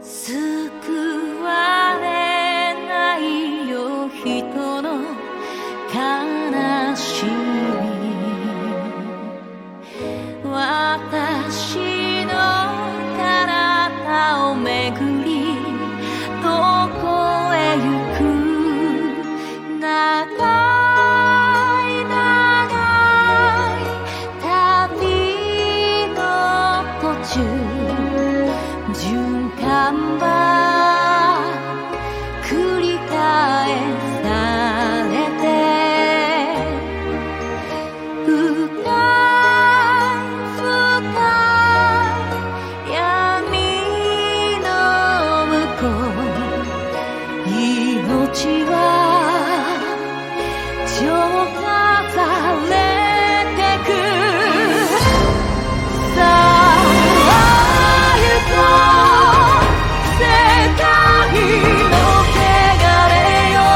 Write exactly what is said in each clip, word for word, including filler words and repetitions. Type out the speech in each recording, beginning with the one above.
救われないよ人の悲しみ、私の体をめぐりどこへ行く、長い長い旅の途中、循環は繰り返されて、深い深い闇の向こう、命は浄化されてく。さあ行こう世界の汚れよ、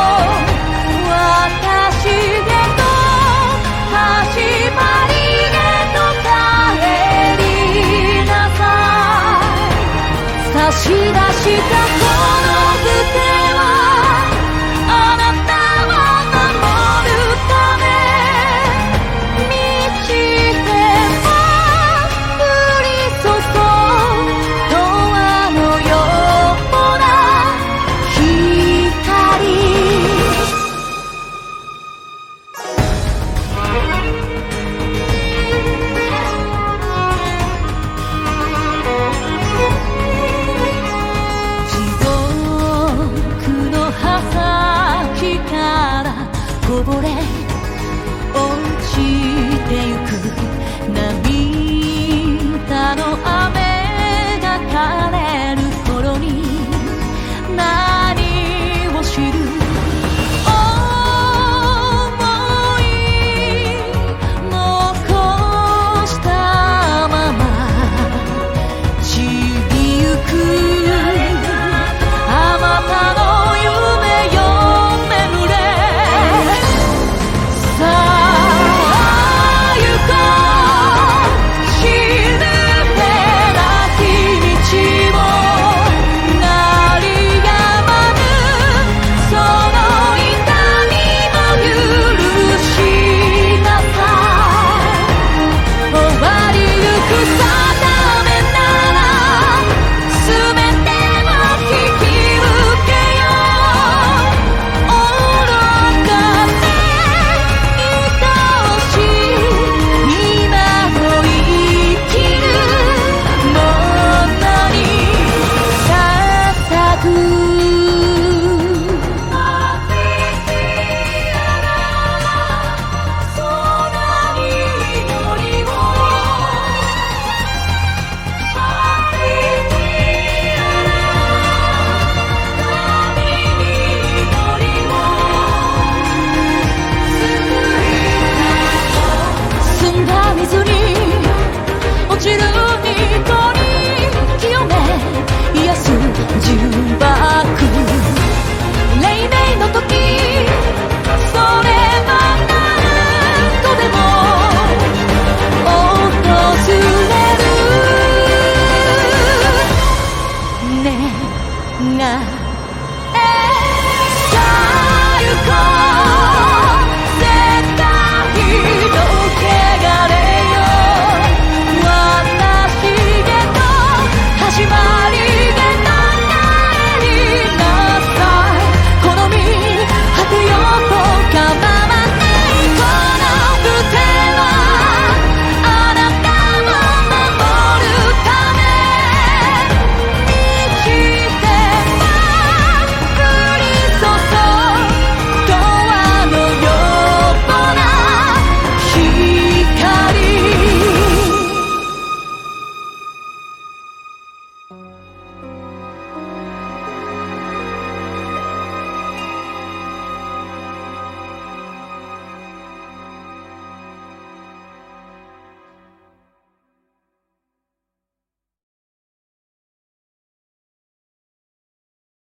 私へと始まりへと帰りなさい。差し出したこの手はあなたを守るため、満ちてあふり注ぐ永遠のような光。地獄の刃先からこぼれ落ちて